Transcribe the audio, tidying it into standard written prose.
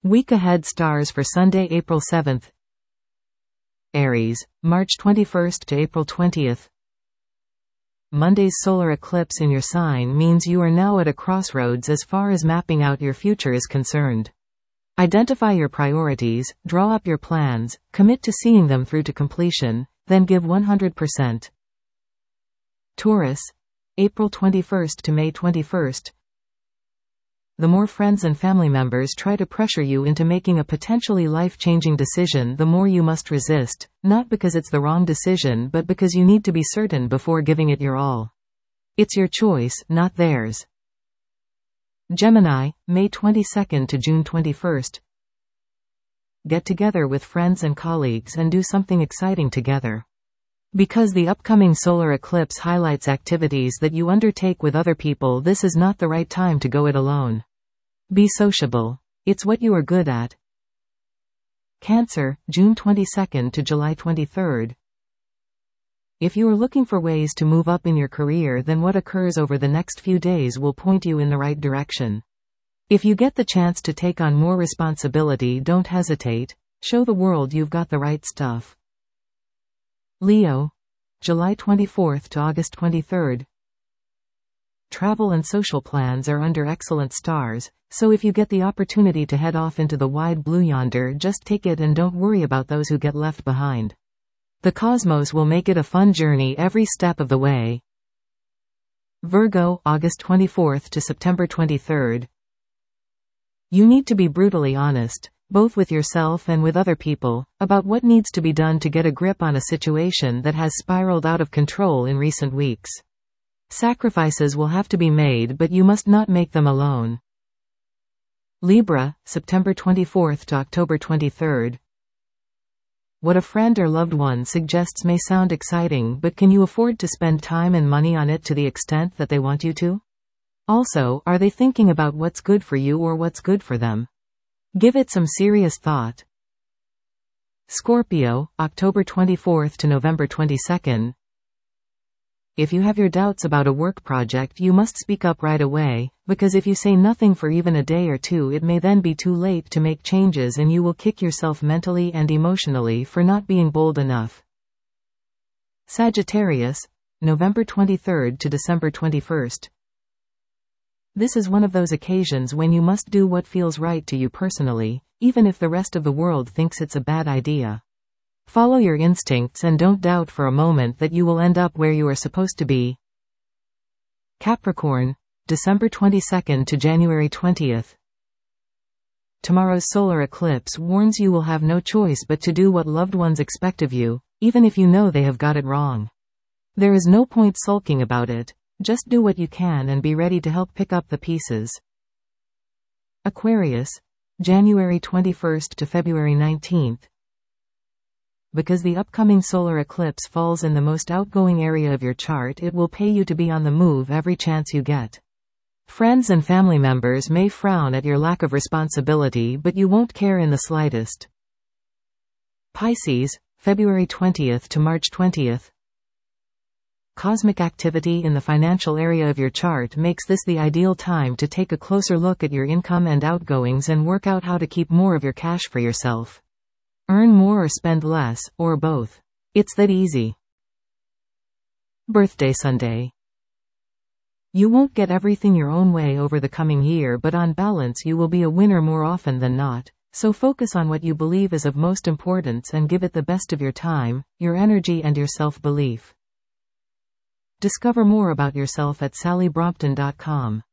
Week ahead stars for Sunday, April 7th. Aries, March 21st to April 20th. Monday's solar eclipse in your sign means you are now at a crossroads as far as mapping out your future is concerned. Identify your priorities, draw up your plans, commit to seeing them through to completion, then give 100%. Taurus, April 21st to May 21st. The more friends and family members try to pressure you into making a potentially life-changing decision, the more you must resist, not because it's the wrong decision but because you need to be certain before giving it your all. It's your choice, not theirs. Gemini, May 22nd to June 21st. Get together with friends and colleagues and do something exciting together. Because the upcoming solar eclipse highlights activities that you undertake with other people, this is not the right time to go it alone. Be sociable. It's what you are good at. Cancer, June 22nd to July 23rd. If you are looking for ways to move up in your career, then what occurs over the next few days will point you in the right direction. If you get the chance to take on more responsibility, don't hesitate. Show the world you've got the right stuff. Leo, July 24th to August 23rd. Travel and social plans are under excellent stars, so if you get the opportunity to head off into the wide blue yonder, just take it and don't worry about those who get left behind. The cosmos will make it a fun journey every step of the way. Virgo, August 24th to September 23rd. You need to be brutally honest, both with yourself and with other people, about what needs to be done to get a grip on a situation that has spiraled out of control in recent weeks. Sacrifices will have to be made, but you must not make them alone. Libra, September 24th to October 23rd. What a friend or loved one suggests may sound exciting, but can you afford to spend time and money on it to the extent that they want you to? Also, are they thinking about what's good for you or what's good for them? Give it some serious thought. Scorpio, October 24th to November 22nd. If you have your doubts about a work project, you must speak up right away, because if you say nothing for even a day or two, it may then be too late to make changes and you will kick yourself mentally and emotionally for not being bold enough. Sagittarius, November 23rd to December 21st. This is one of those occasions when you must do what feels right to you personally, even if the rest of the world thinks it's a bad idea. Follow your instincts and don't doubt for a moment that you will end up where you are supposed to be. Capricorn, December 22nd to January 20th. Tomorrow's solar eclipse warns you will have no choice but to do what loved ones expect of you, even if you know they have got it wrong. There is no point sulking about it. Just do what you can and be ready to help pick up the pieces. Aquarius, January 21st to February 19th. Because the upcoming solar eclipse falls in the most outgoing area of your chart, it will pay you to be on the move every chance you get. Friends and family members may frown at your lack of responsibility, but you won't care in the slightest. Pisces, February 20th to March 20th. Cosmic activity in the financial area of your chart makes this the ideal time to take a closer look at your income and outgoings and work out how to keep more of your cash for yourself. Earn more or spend less, or both. It's that easy. Birthday Sunday. You won't get everything your own way over the coming year, but on balance you will be a winner more often than not, so focus on what you believe is of most importance and give it the best of your time, your energy and your self-belief. Discover more about yourself at sallybrompton.com.